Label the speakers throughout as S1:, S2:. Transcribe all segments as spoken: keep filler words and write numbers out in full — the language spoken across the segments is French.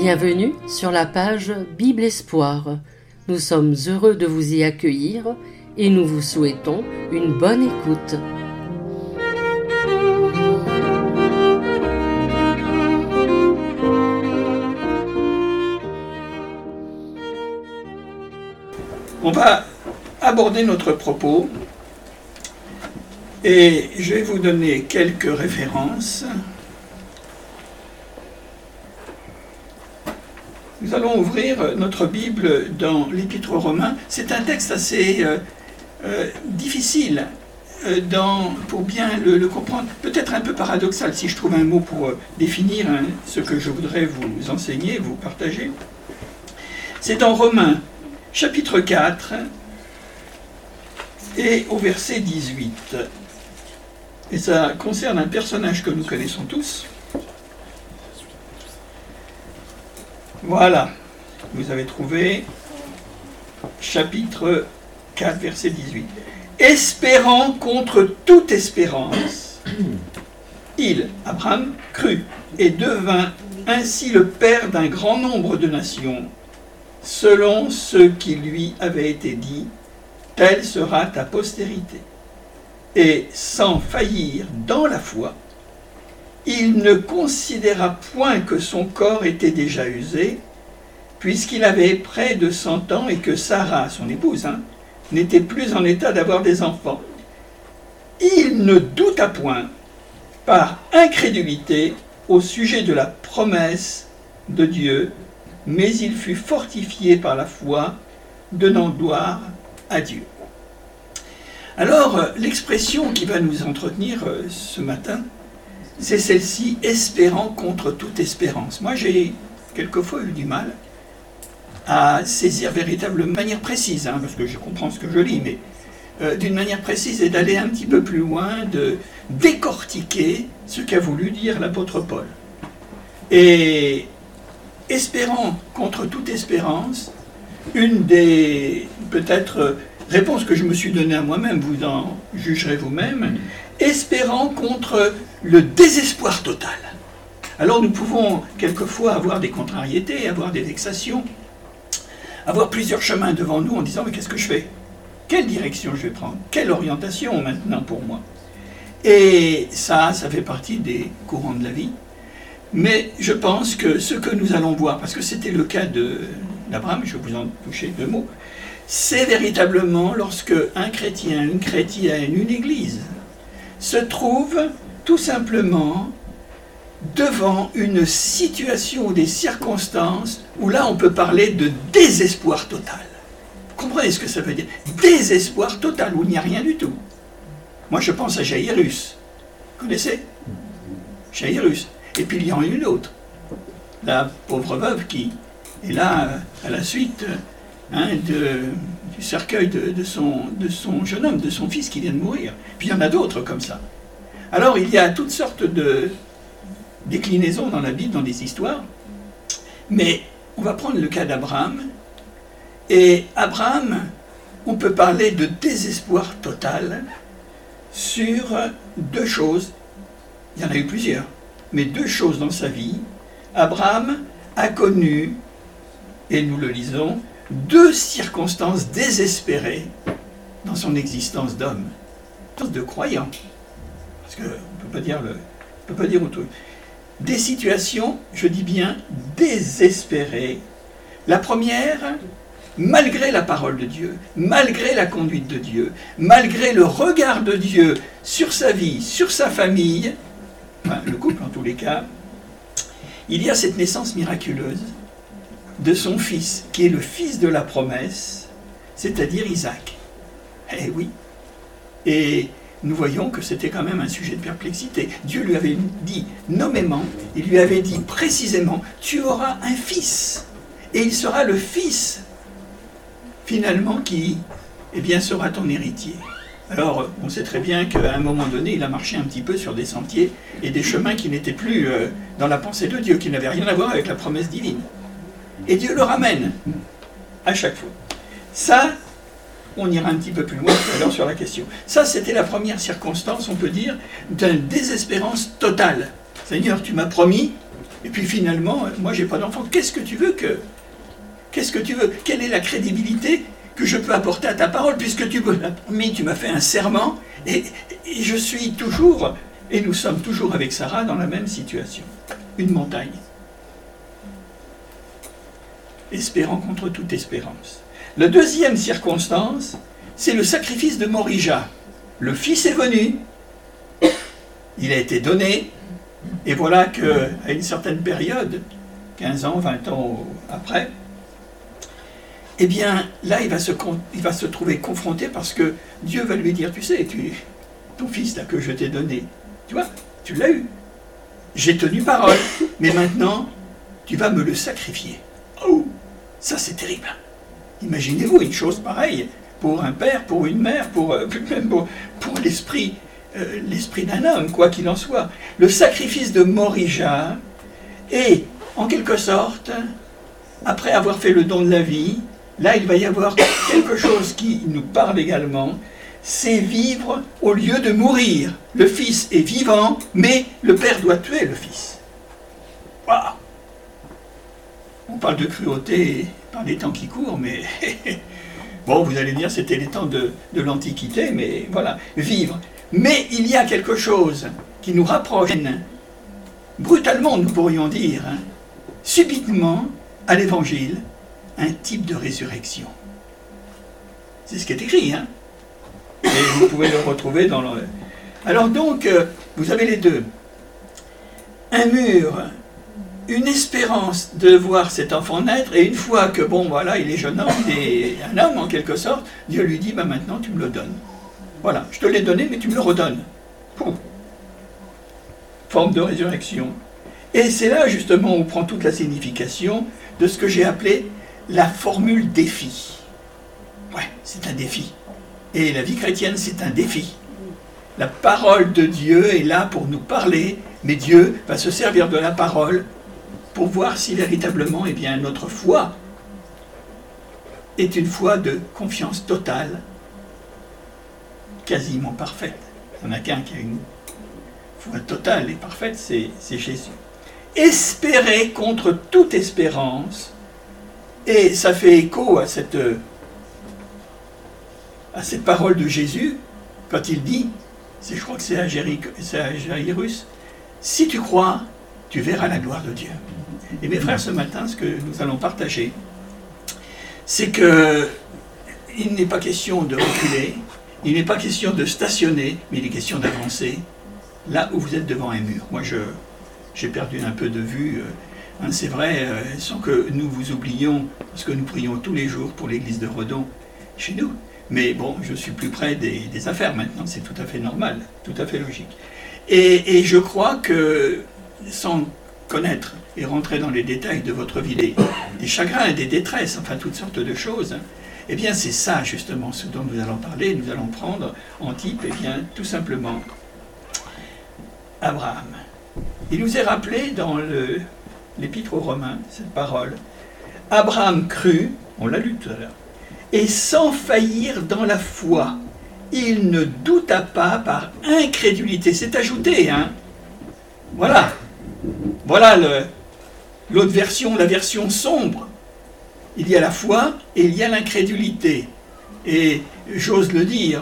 S1: Bienvenue sur la page Bible Espoir. Nous sommes heureux de vous y accueillir et nous vous souhaitons une bonne écoute.
S2: On va aborder notre propos et je vais vous donner quelques références. Nous allons ouvrir notre Bible dans l'Épître aux Romains. C'est un texte assez euh, euh, difficile euh, dans, pour bien le, le comprendre, peut-être un peu paradoxal si je trouve un mot pour euh, définir hein, ce que je voudrais vous enseigner, vous partager. C'est dans Romains, chapitre quatre, et au verset dix-huit. Et ça concerne un personnage que nous connaissons tous. Voilà, vous avez trouvé chapitre quatre, verset dix-huit. Espérant contre toute espérance, il, Abraham, crut et devint ainsi le père d'un grand nombre de nations, selon ce qui lui avait été dit, telle sera ta postérité. Et sans faillir dans la foi, il ne considéra point que son corps était déjà usé, puisqu'il avait près de cent ans et que Sarah, son épouse, hein, n'était plus en état d'avoir des enfants. Il ne douta point, par incrédulité, au sujet de la promesse de Dieu, mais il fut fortifié par la foi, donnant gloire à Dieu. Alors, l'expression qui va nous entretenir ce matin, c'est celle-ci, espérant contre toute espérance. Moi, j'ai quelquefois eu du mal à saisir véritablement de manière précise, hein, parce que je comprends ce que je lis, mais euh, d'une manière précise et d'aller un petit peu plus loin, de décortiquer ce qu'a voulu dire l'apôtre Paul. Et espérant contre toute espérance, une des peut-être réponses que je me suis donnée à moi-même, vous en jugerez vous-même, espérant contre le désespoir total. Alors nous pouvons quelquefois avoir des contrariétés, avoir des vexations, avoir plusieurs chemins devant nous en disant « mais qu'est-ce que je fais ? Quelle direction je vais prendre ? Quelle orientation maintenant pour moi ?» Et ça, ça fait partie des courants de la vie. Mais je pense que ce que nous allons voir, parce que c'était le cas de, d'Abraham, je vais vous en toucher deux mots, c'est véritablement lorsque un chrétien, une chrétienne, une église se trouve tout simplement devant une situation ou des circonstances où là on peut parler de désespoir total. Vous comprenez ce que ça veut dire ? Désespoir total, où il n'y a rien du tout. Moi je pense à Jaïrus. Vous connaissez ? Jaïrus. Et puis il y en a une autre. La pauvre veuve qui est là à la suite hein, de, du cercueil de, de, son, de son jeune homme, de son fils qui vient de mourir. Puis il y en a d'autres comme ça. Alors il y a toutes sortes de déclinaisons dans la Bible, dans des histoires, mais on va prendre le cas d'Abraham, et Abraham, on peut parler de désespoir total sur deux choses, il y en a eu plusieurs, mais deux choses dans sa vie. Abraham a connu, et nous le lisons, deux circonstances désespérées dans son existence d'homme, de croyant, parce qu'on ne peut pas dire le, on peut pas dire autre. Des situations, je dis bien, désespérées. La première, malgré la parole de Dieu, malgré la conduite de Dieu, malgré le regard de Dieu sur sa vie, sur sa famille, enfin, le couple en tous les cas, il y a cette naissance miraculeuse de son fils, qui est le fils de la promesse, c'est-à-dire Isaac. Eh oui. Et nous voyons que c'était quand même un sujet de perplexité. Dieu lui avait dit nommément, il lui avait dit précisément, tu auras un fils, et il sera le fils, finalement, qui eh bien, sera ton héritier. Alors, on sait très bien qu'à un moment donné, il a marché un petit peu sur des sentiers et des chemins qui n'étaient plus euh, dans la pensée de Dieu, qui n'avaient rien à voir avec la promesse divine. Et Dieu le ramène, à chaque fois. Ça, on ira un petit peu plus loin tout à l'heure sur la question. Ça, c'était la première circonstance, on peut dire, d'une désespérance totale. Seigneur, tu m'as promis, Et puis finalement, moi j'ai pas d'enfant, qu'est-ce que tu veux que... Qu'est-ce que tu veux? Quelle est la crédibilité que je peux apporter à ta parole, puisque tu m'as mis, tu m'as fait un serment, et, et je suis toujours, et nous sommes toujours avec Sarah dans la même situation. Une montagne. Espérant contre toute espérance. La deuxième circonstance, c'est le sacrifice de Morija. Le fils est venu, il a été donné, et voilà qu'à une certaine période, quinze ans, vingt ans après, eh bien, là, il va, se, il va se trouver confronté parce que Dieu va lui dire, tu sais, tu, ton fils là, que je t'ai donné, tu vois, tu l'as eu. J'ai tenu parole, mais maintenant, tu vas me le sacrifier. Oh, ça c'est terrible. Imaginez-vous une chose pareille pour un père, pour une mère, pour, euh, même pour, pour l'esprit, euh, l'esprit d'un homme, quoi qu'il en soit. Le sacrifice de Morija est, en quelque sorte, après avoir fait le don de la vie, là, il va y avoir quelque chose qui nous parle également, c'est vivre au lieu de mourir. Le fils est vivant, mais le père doit tuer le fils. Waouh! On parle de cruauté par les temps qui courent, mais... bon, vous allez dire, c'était les temps de, de l'Antiquité, mais voilà, vivre. Mais il y a quelque chose qui nous rapproche, brutalement, nous pourrions dire, hein, subitement, à l'Évangile, un type de résurrection. C'est ce qui est écrit, hein. Et vous pouvez le retrouver dans le... Alors donc, euh, vous avez les deux. Un mur, une espérance de voir cet enfant naître, et une fois que, bon, voilà, il est jeune homme, il est un homme en quelque sorte, Dieu lui dit, bah, maintenant tu me le donnes. Voilà, je te l'ai donné, mais tu me le redonnes. Pouf. Forme de résurrection. Et c'est là, justement, où on prend toute la signification de ce que j'ai appelé la formule défi. Ouais, c'est un défi. Et la vie chrétienne, c'est un défi. La parole de Dieu est là pour nous parler, mais Dieu va se servir de la parole pour voir si véritablement, eh bien, notre foi est une foi de confiance totale, quasiment parfaite. Il n'y en a qu'un qui a une foi totale et parfaite, c'est, c'est Jésus. Espérer contre toute espérance. Et ça fait écho à cette, à cette parole de Jésus, quand il dit, c'est, je crois que c'est à, Jéricho, c'est à Jairus, si tu crois, tu verras la gloire de Dieu. Et mes frères, ce matin, ce que nous allons partager, c'est que il n'est pas question de reculer, il n'est pas question de stationner, mais il est question d'avancer là où vous êtes devant un mur. Moi, je, j'ai perdu un peu de vue. Hein, c'est vrai, euh, sans que nous vous oublions, parce que nous prions tous les jours pour l'église de Redon, chez nous. Mais bon, je suis plus près des, des affaires maintenant, c'est tout à fait normal, tout à fait logique. Et, et je crois que, sans connaître et rentrer dans les détails de votre vie, des, des chagrins et des détresses, enfin toutes sortes de choses, eh bien c'est ça justement ce dont nous allons parler. Nous allons prendre en type, eh bien tout simplement, Abraham. Il nous est rappelé dans le... l'Épître aux Romains, cette parole. Abraham crut, on l'a lu tout à l'heure, et sans faillir dans la foi, il ne douta pas par incrédulité. C'est ajouté, hein. Voilà. Voilà le, l'autre version, la version sombre. Il y a la foi et il y a l'incrédulité. Et j'ose le dire,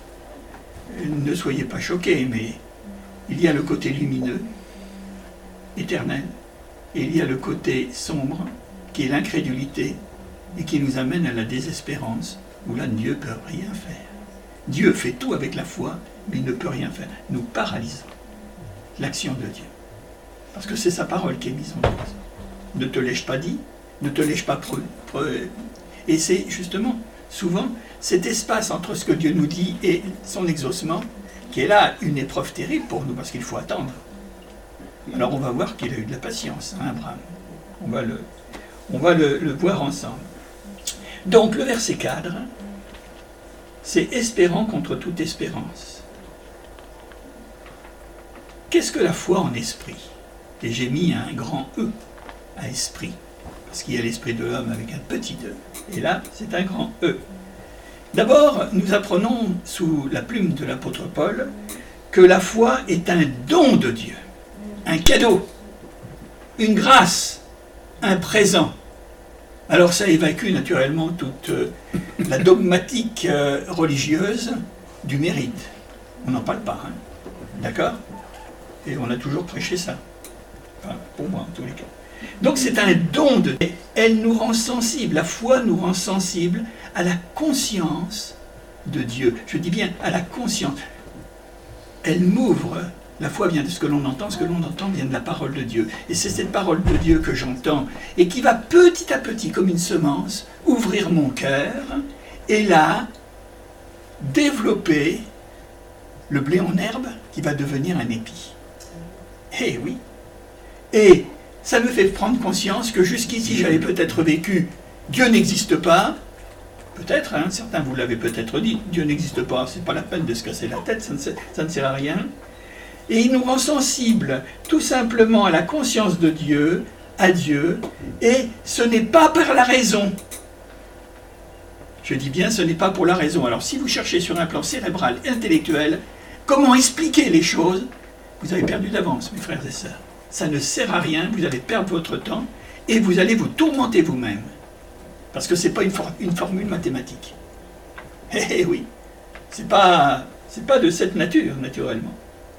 S2: ne soyez pas choqués, mais il y a le côté lumineux, éternel, et il y a le côté sombre, qui est l'incrédulité, et qui nous amène à la désespérance, où là, Dieu ne peut rien faire. Dieu fait tout avec la foi, mais il ne peut rien faire. Nous paralysons l'action de Dieu. Parce que c'est sa parole qui est mise en cause. Ne te l'ai-je pas dit? Ne te l'ai-je pas preu? Et c'est justement, souvent, cet espace entre ce que Dieu nous dit et son exaucement, qui est là une épreuve terrible pour nous, parce qu'il faut attendre. Alors on va voir qu'il a eu de la patience, hein, Abraham. On va, le, on va le, le voir ensemble. Donc le verset cadre, c'est espérant contre toute espérance. Qu'est-ce que la foi en esprit? Et j'ai mis un grand E à esprit, parce qu'il y a l'esprit de l'homme avec un petit E. Et là, c'est un grand E. D'abord, nous apprenons sous la plume de l'apôtre Paul que la foi est un don de Dieu, un cadeau. une grâce, un présent. Alors ça évacue naturellement toute euh, la dogmatique euh, religieuse du mérite. On n'en parle pas, hein. D'accord? Et on a toujours prêché ça. Enfin, pour moi, en tous les cas. Donc c'est un don de Dieu. Elle nous rend sensibles, la foi nous rend sensibles à la conscience de Dieu. Je dis bien à la conscience. Elle m'ouvre. La foi vient de ce que l'on entend, ce que l'on entend vient de la parole de Dieu. Et c'est cette parole de Dieu que j'entends et qui va petit à petit, comme une semence, ouvrir mon cœur et là, développer le blé en herbe qui va devenir un épi. Eh oui. Et ça me fait prendre conscience que jusqu'ici, j'avais peut-être vécu Dieu n'existe pas. Peut-être, hein, certains vous l'avez peut-être dit, Dieu n'existe pas, c'est pas la peine de se casser la tête, ça ne, sert, ça ne sert à rien. Et il nous rend sensibles tout simplement à la conscience de Dieu, à Dieu, et ce n'est pas par la raison. Je dis bien, ce n'est pas pour la raison. Alors si vous cherchez sur un plan cérébral et intellectuel, comment expliquer les choses, vous avez perdu d'avance, mes frères et sœurs. Ça ne sert à rien, vous allez perdre votre temps, et vous allez vous tourmenter vous-même. Parce que ce n'est pas une, for une formule mathématique. Eh, eh oui, ce n'est pas, c'est pas de cette nature, naturellement.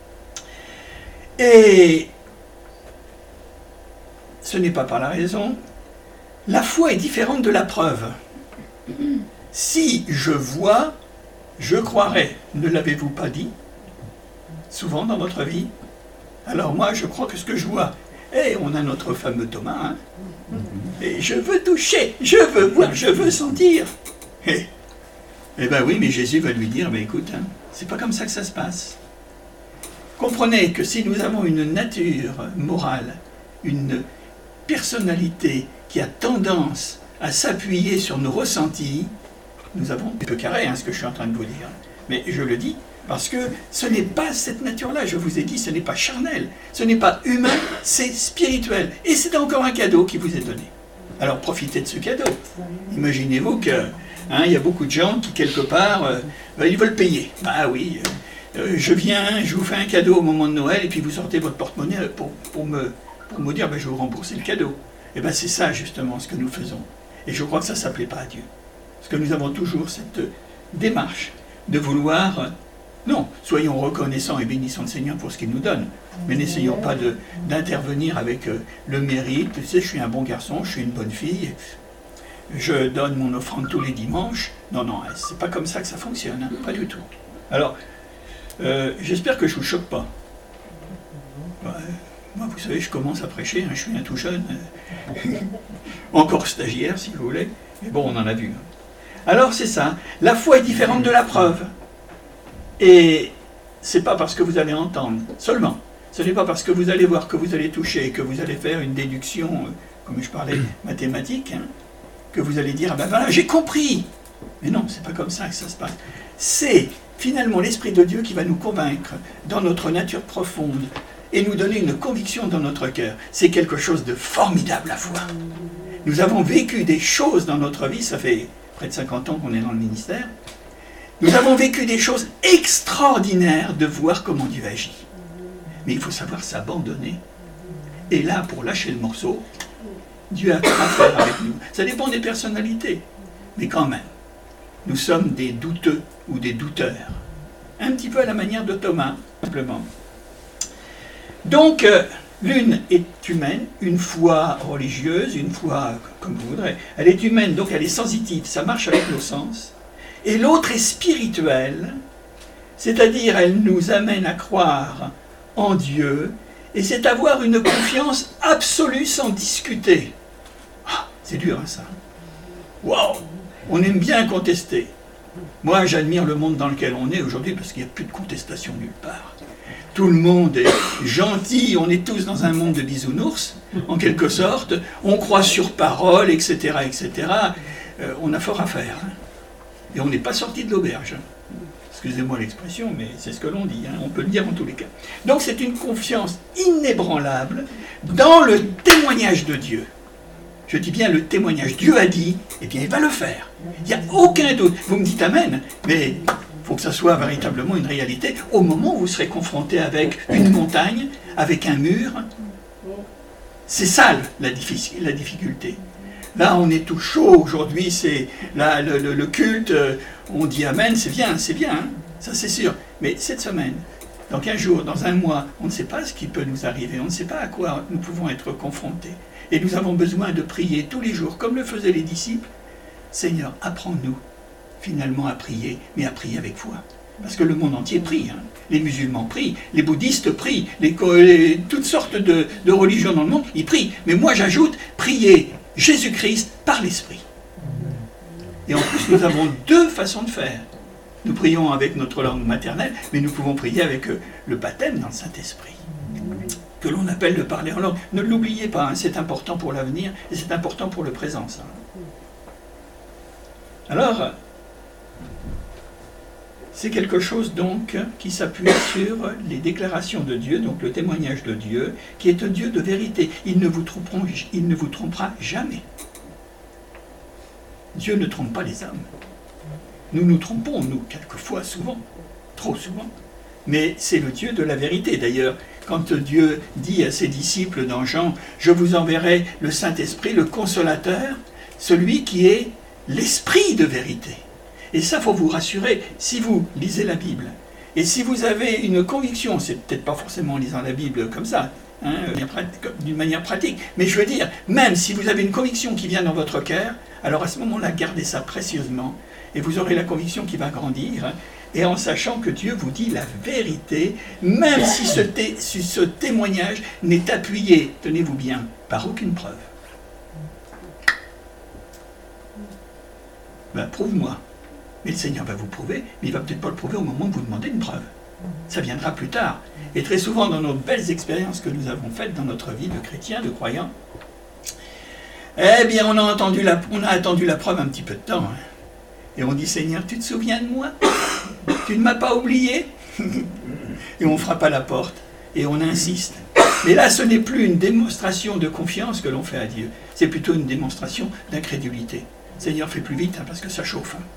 S2: Et ce n'est pas par la raison. La foi est différente de la preuve. Si je vois, je croirai. Ne l'avez-vous pas dit souvent dans votre vie? Alors moi, je crois que ce que je vois, et on a notre fameux Thomas, hein, et je veux toucher, je veux voir, je veux sentir. Et, eh bien oui, mais Jésus va lui dire, mais écoute, hein, c'est pas comme ça que ça se passe. Comprenez que si nous avons une nature morale, une personnalité qui a tendance à s'appuyer sur nos ressentis, nous avons un peu carré, hein, ce que je suis en train de vous dire. Mais je le dis parce que ce n'est pas cette nature-là, je vous ai dit, ce n'est pas charnel, ce n'est pas humain, c'est spirituel. Et c'est encore un cadeau qui vous est donné. Alors profitez de ce cadeau. Imaginez-vous qu'il hein, y a beaucoup de gens qui, quelque part, euh, ils veulent payer. Ah oui, euh, je viens, je vous fais un cadeau au moment de Noël, et puis vous sortez votre porte-monnaie pour, pour, me, pour me dire, ben, je vais vous rembourser le cadeau. Et bien c'est ça justement ce que nous faisons. Et je crois que ça ne s'appelait pas à Dieu. Parce que nous avons toujours cette démarche de vouloir... Non, soyons reconnaissants et bénissons le Seigneur pour ce qu'il nous donne. Mais n'essayons pas d'intervenir avec euh, le mérite. Tu sais, je suis un bon garçon, je suis une bonne fille, je donne mon offrande tous les dimanches. Non, non, c'est pas comme ça que ça fonctionne, hein, pas du tout. Alors, euh, j'espère que je ne vous choque pas. Ouais, moi, vous savez, je commence à prêcher, hein, je suis un tout jeune, euh, encore stagiaire, si vous voulez. Mais bon, on en a vu. Alors, c'est ça. La foi est différente de la preuve. Et c'est pas parce que vous allez entendre seulement, ce n'est pas parce que vous allez voir, que vous allez toucher, que vous allez faire une déduction, comme je parlais, mathématique, hein, que vous allez dire, ah ben voilà, j'ai compris. Mais non, c'est pas comme ça que ça se passe. C'est finalement l'Esprit de Dieu qui va nous convaincre dans notre nature profonde et nous donner une conviction dans notre cœur. C'est quelque chose de formidable à voir. Nous avons vécu des choses dans notre vie, ça fait près de cinquante ans qu'on est dans le ministère. Nous avons vécu des choses extraordinaires de voir comment Dieu agit. Mais il faut savoir s'abandonner. Et là, pour lâcher le morceau, Dieu a affaire avec nous. Ça dépend des personnalités. Mais quand même, nous sommes des douteux ou des douteurs. Un petit peu à la manière de Thomas, simplement. Donc, euh, l'une est humaine, une foi religieuse, une foi comme vous voudrez. Elle est humaine, donc elle est sensitive, ça marche avec nos sens. Et l'autre est spirituelle, c'est-à-dire elle nous amène à croire en Dieu, et c'est avoir une confiance absolue sans discuter. Ah, c'est dur hein, ça. Waouh, on aime bien contester. Moi j'admire le monde dans lequel on est aujourd'hui parce qu'il n'y a plus de contestation nulle part. Tout le monde est gentil, on est tous dans un monde de bisounours, en quelque sorte, on croit sur parole, et cetera, et cetera. Euh, on a fort à faire. Hein. Et on n'est pas sorti de l'auberge. Excusez-moi l'expression, mais c'est ce que l'on dit, hein. On peut le dire en tous les cas. Donc c'est une confiance inébranlable dans le témoignage de Dieu. Je dis bien le témoignage. Dieu a dit, eh bien il va le faire. Il n'y a aucun doute. Vous me dites amen, mais il faut que ça soit véritablement une réalité. Au moment où vous serez confronté avec une montagne, avec un mur, C'est ça la, diffi- la difficulté. Là, on est tout chaud aujourd'hui, c'est là, le, le, le culte, on dit Amen, c'est bien, c'est bien, hein, ça c'est sûr. Mais cette semaine, dans quinze jours, dans un mois, on ne sait pas ce qui peut nous arriver, on ne sait pas à quoi nous pouvons être confrontés. Et nous avons besoin de prier tous les jours, comme le faisaient les disciples. Seigneur, apprends-nous finalement à prier, mais à prier avec foi. Parce que le monde entier prie, hein. Les musulmans prient, les bouddhistes prient, les, les, toutes sortes de, de religions dans le monde, ils prient. Mais moi j'ajoute, prier Jésus-Christ par l'Esprit. Et en plus, nous avons deux façons de faire. Nous prions avec notre langue maternelle, mais nous pouvons prier avec le baptême dans le Saint-Esprit, que l'on appelle le parler en langue. Ne l'oubliez pas, hein, c'est important pour l'avenir et c'est important pour le présent. Ça. Alors, c'est quelque chose donc qui s'appuie sur les déclarations de Dieu, donc le témoignage de Dieu, qui est un Dieu de vérité. Il ne vous trompera, il ne vous trompera jamais. Dieu ne trompe pas les hommes. Nous nous trompons, nous, quelquefois, souvent, trop souvent. Mais c'est le Dieu de la vérité. D'ailleurs, quand Dieu dit à ses disciples dans Jean, « Je vous enverrai le Saint-Esprit, le Consolateur, celui qui est l'Esprit de vérité. » Et ça, il faut vous rassurer, si vous lisez la Bible, et si vous avez une conviction, c'est peut-être pas forcément en lisant la Bible comme ça, hein, d'une manière pratique, mais je veux dire, même si vous avez une conviction qui vient dans votre cœur, alors à ce moment-là, gardez ça précieusement, et vous aurez la conviction qui va grandir, hein, et en sachant que Dieu vous dit la vérité, même si ce, té si ce témoignage n'est appuyé, tenez-vous bien, par aucune preuve. Ben, prouve-moi. Mais le Seigneur va vous prouver, mais il ne va peut-être pas le prouver au moment où vous demandez une preuve. Ça viendra plus tard. Et très souvent, dans nos belles expériences que nous avons faites dans notre vie de chrétien, de croyant, eh bien, on a, entendu la, on a attendu la preuve un petit peu de temps. Hein. Et on dit, Seigneur, tu te souviens de moi? Tu ne m'as pas oublié? Et on frappe à la porte, et on insiste. Mais là, ce n'est plus une démonstration de confiance que l'on fait à Dieu. C'est plutôt une démonstration d'incrédulité. Seigneur, fais plus vite, hein, parce que ça chauffe. Hein.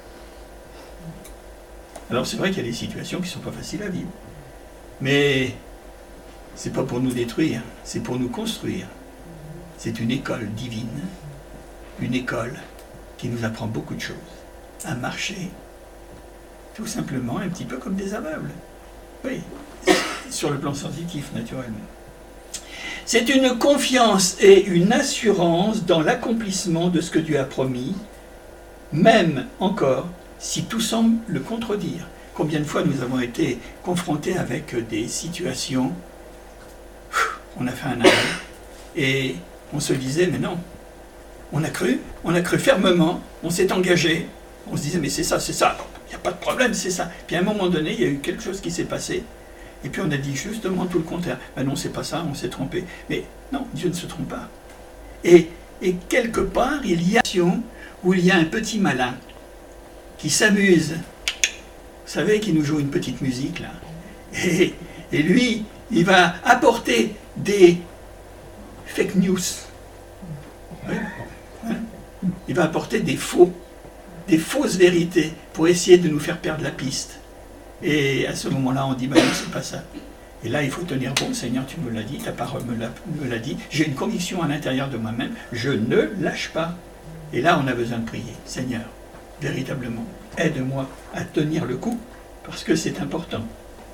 S2: Alors c'est vrai qu'il y a des situations qui ne sont pas faciles à vivre. Mais ce n'est pas pour nous détruire, c'est pour nous construire. C'est une école divine, une école qui nous apprend beaucoup de choses. À marcher, tout simplement, un petit peu comme des aveugles. Oui, sur le plan sensitif, naturellement. C'est une confiance et une assurance dans l'accomplissement de ce que Dieu a promis, même encore si tout semble le contredire. Combien de fois nous avons été confrontés avec des situations, on a fait un arrêt, et on se disait, mais non, on a cru, on a cru fermement, on s'est engagé, on se disait, mais c'est ça, c'est ça, il n'y a pas de problème, c'est ça. Puis à un moment donné, il y a eu quelque chose qui s'est passé, et puis on a dit justement tout le contraire. Ben non, c'est pas ça, on s'est trompé. Mais non, Dieu ne se trompe pas. Et, et quelque part, il y a une action où il y a un petit malin qui s'amuse. Vous savez, qui nous joue une petite musique, là. Et, et lui, il va apporter des fake news. Ouais. Hein? Il va apporter des faux, des fausses vérités pour essayer de nous faire perdre la piste. Et à ce moment-là, on dit, bah non, c'est pas ça. Et là, il faut tenir bon, Seigneur, tu me l'as dit, ta parole me l'a dit, j'ai une conviction à l'intérieur de moi-même, je ne lâche pas. Et là, on a besoin de prier. Seigneur, véritablement, aide-moi à tenir le coup, parce que c'est important.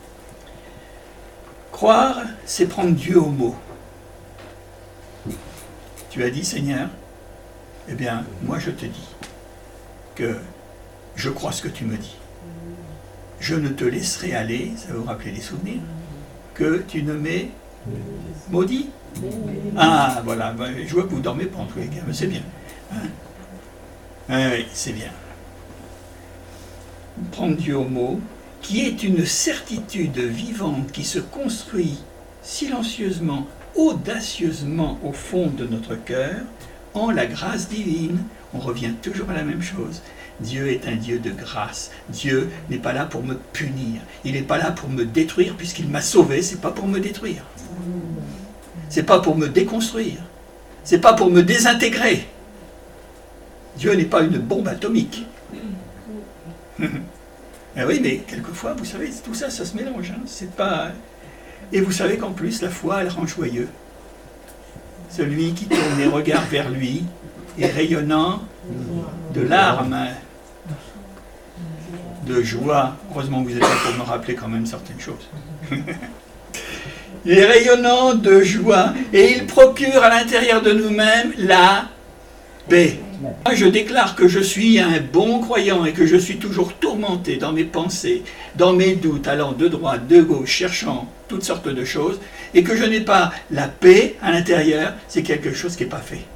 S2: Croire, c'est prendre Dieu au mot. Tu as dit, Seigneur, eh bien, moi je te dis que je crois ce que tu me dis. Je ne te laisserai aller, ça va vous rappeler des souvenirs, que tu ne m'aies maudit. Ah, voilà, je vois que vous ne dormez pas en tous les cas, mais c'est bien. Hein? Ah, oui, c'est bien. Prendre Dieu au mot, qui est une certitude vivante qui se construit silencieusement, audacieusement au fond de notre cœur, en la grâce divine. On revient toujours à la même chose. Dieu est un Dieu de grâce. Dieu n'est pas là pour me punir. Il n'est pas là pour me détruire, puisqu'il m'a sauvé. C'est pas pour me détruire. C'est pas pour me déconstruire. C'est pas pour me désintégrer. Dieu n'est pas une bombe atomique. Ah oui, mais quelquefois, vous savez, tout ça, ça se mélange. Hein. C'est pas... Et vous savez qu'en plus, la foi, elle rend joyeux. celui qui tourne les regards vers lui et rayonnant de larmes, de joie. Heureusement que vous êtes là pour me rappeler quand même certaines choses. Il est rayonnant de joie et il procure à l'intérieur de nous-mêmes la paix. Moi, je déclare que je suis un bon croyant et que je suis toujours tourmenté dans mes pensées, dans mes doutes, allant de droite, de gauche, cherchant toutes sortes de choses, et que je n'ai pas la paix à l'intérieur, c'est quelque chose qui n'est pas fait.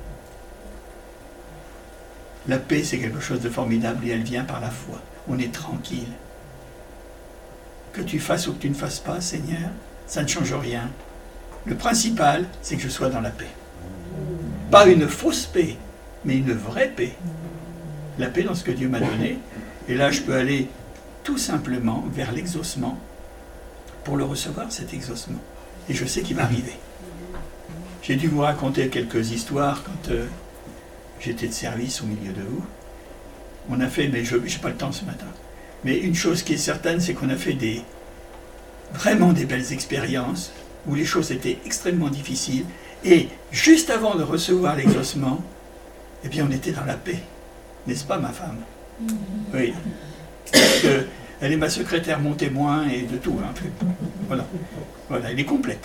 S2: La paix, c'est quelque chose de formidable et elle vient par la foi. On est tranquille. Que tu fasses ou que tu ne fasses pas, Seigneur, ça ne change rien. Le principal, c'est que je sois dans la paix. Pas une fausse paix, mais une vraie paix. La paix dans ce que Dieu m'a donné. Et là, je peux aller tout simplement vers l'exaucement pour le recevoir, cet exaucement. Et je sais qu'il va arriver. J'ai dû vous raconter quelques histoires quand euh, j'étais de service au milieu de vous. On a fait, mais je n'ai pas le temps ce matin, mais une chose qui est certaine, c'est qu'on a fait des, vraiment des belles expériences où les choses étaient extrêmement difficiles. Et juste avant de recevoir l'exaucement, eh bien, on était dans la paix. N'est-ce pas, ma femme? Oui. Parce que elle est ma secrétaire, mon témoin, et de tout. Hein. Voilà. Voilà, elle est complète.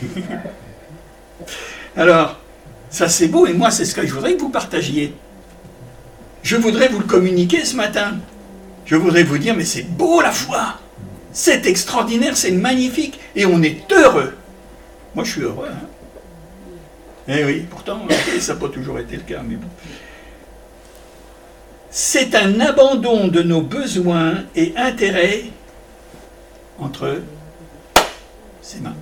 S2: Alors, ça c'est beau, et moi, c'est ce que je voudrais que vous partagiez. Je voudrais vous le communiquer ce matin. Je voudrais vous dire, mais c'est beau la foi. C'est extraordinaire, c'est magnifique, et on est heureux. Moi, je suis heureux, hein. Eh oui, pourtant, ça n'a pas toujours été le cas, mais bon. C'est un abandon de nos besoins et intérêts entre ses mains.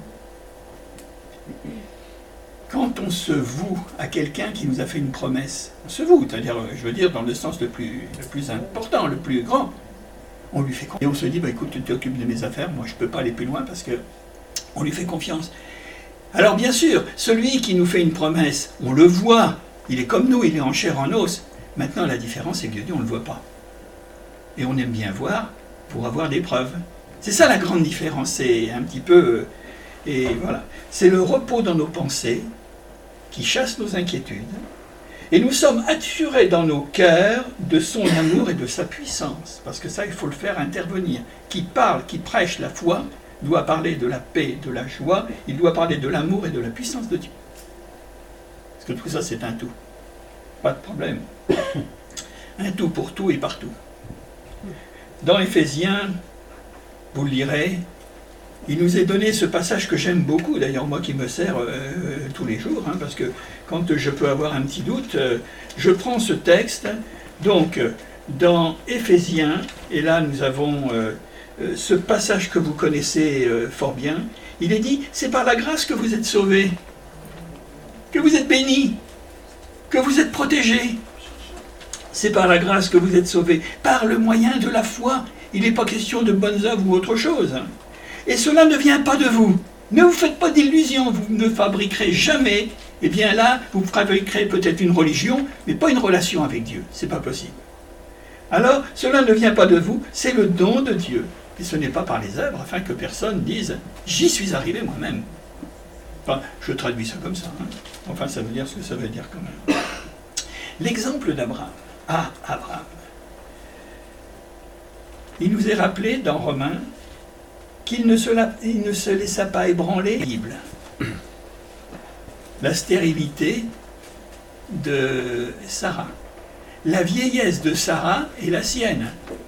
S2: Quand on se voue à quelqu'un qui nous a fait une promesse, on se voue, c'est-à-dire, je veux dire, dans le sens le plus, le plus important, le plus grand, on lui fait confiance. Et on se dit, bah, écoute, tu t'occupes de mes affaires, moi je ne peux pas aller plus loin parce qu'on lui fait confiance. Alors bien sûr, celui qui nous fait une promesse, on le voit, il est comme nous, il est en chair, en os. Maintenant, la différence, c'est que Dieu dit, on ne le voit pas. Et on aime bien voir pour avoir des preuves. C'est ça la grande différence, c'est un petit peu... Et voilà, c'est le repos dans nos pensées qui chasse nos inquiétudes. Et nous sommes assurés dans nos cœurs de son amour et de sa puissance. Parce que ça, il faut le faire intervenir. Qui parle, qui prêche la foi, doit parler de la paix, de la joie, il doit parler de l'amour et de la puissance de Dieu. Parce que tout ça, c'est un tout. Pas de problème. Un tout pour tout et partout. Dans Éphésiens, vous le lirez, il nous est donné ce passage que j'aime beaucoup, d'ailleurs moi qui me sers euh, tous les jours, hein, parce que quand je peux avoir un petit doute, euh, je prends ce texte, donc dans Éphésiens, et là nous avons euh, euh, ce passage que vous connaissez euh, fort bien, il est dit, c'est par la grâce que vous êtes sauvés, que vous êtes bénis, que vous êtes protégés. C'est par la grâce que vous êtes sauvés, par le moyen de la foi. Il n'est pas question de bonnes œuvres ou autre chose. Et cela ne vient pas de vous. Ne vous faites pas d'illusions, vous ne fabriquerez jamais. Eh bien là, vous fabriquerez peut-être une religion, mais pas une relation avec Dieu. C'est pas possible. Alors, cela ne vient pas de vous, c'est le don de Dieu. Et ce n'est pas par les œuvres, afin que personne dise « j'y suis arrivé moi-même ». Enfin, je traduis ça comme ça. Hein. Enfin, ça veut dire ce que ça veut dire quand même. L'exemple d'Abraham. Ah, Abraham. Il nous est rappelé dans Romains qu'il ne se, la, il ne se laissa pas ébranler la Bible. La stérilité de Sarah. La vieillesse de Sarah est la sienne.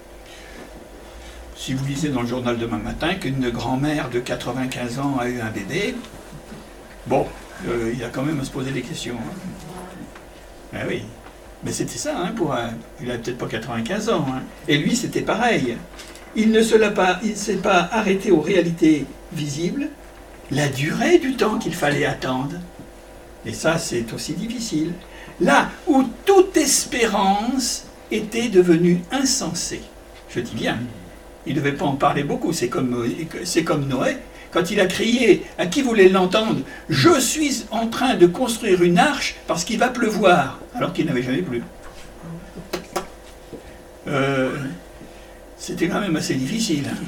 S2: Si vous lisez dans le journal demain matin qu'une grand-mère de quatre-vingt-quinze ans a eu un bébé, bon, euh, il y a quand même à se poser des questions. Hein. Ah oui, mais c'était ça, hein, pour un, il n'avait peut-être pas quatre-vingt-quinze ans. Hein. Et lui, c'était pareil. Il ne se l'a pas, il s'est pas arrêté aux réalités visibles, la durée du temps qu'il fallait attendre. Et ça, c'est aussi difficile. Là où toute espérance était devenue insensée. Je dis bien, il ne devait pas en parler beaucoup. C'est comme, c'est comme Noé, quand il a crié à qui voulait l'entendre, « Je suis en train de construire une arche parce qu'il va pleuvoir », alors qu'il n'avait jamais plu. Euh... C'était quand même assez difficile. Hein.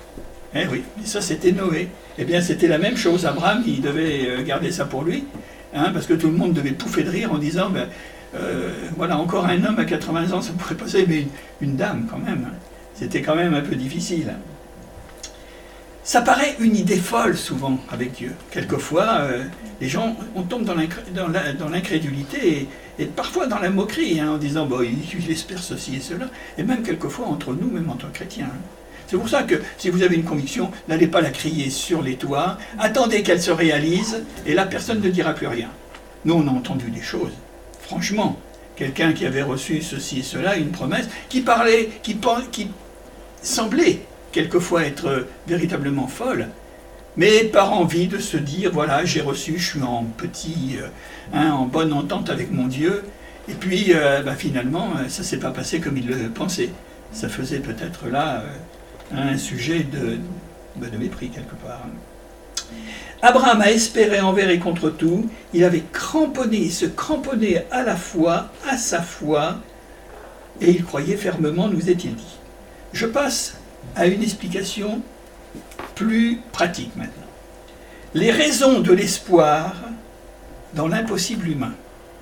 S2: Eh oui, et ça c'était Noé. Eh bien c'était la même chose. Abraham, il devait garder ça pour lui. hein, parce que tout le monde devait pouffer de rire en disant ben, euh, voilà, encore un homme à quatre-vingts ans, ça pourrait passer, mais une, une dame quand même. Hein. C'était quand même un peu difficile. Ça paraît une idée folle souvent avec Dieu. Quelquefois, euh, les gens on tombe dans l'incrédulité et, et parfois dans la moquerie, hein, en disant bon, il espère ceci et cela, et même quelquefois entre nous, même entre chrétiens. Hein. C'est pour ça que si vous avez une conviction, n'allez pas la crier sur les toits, attendez qu'elle se réalise, et là personne ne dira plus rien. Nous on a entendu des choses, franchement, quelqu'un qui avait reçu ceci et cela, une promesse, qui parlait, qui, qui semblait quelquefois être véritablement folle, mais par envie de se dire, voilà, j'ai reçu, je suis en petit, euh, hein, en bonne entente avec mon Dieu, et puis euh, bah, finalement, ça ne s'est pas passé comme il le pensait. Ça faisait peut-être là euh, un sujet de, bah, de mépris quelque part. Abraham a espéré envers et contre tout, il avait cramponné, il se cramponnait à la foi, à sa foi, et il croyait fermement, nous est-il dit. Je passe à une explication plus pratique maintenant. Les raisons de l'espoir dans l'impossible humain.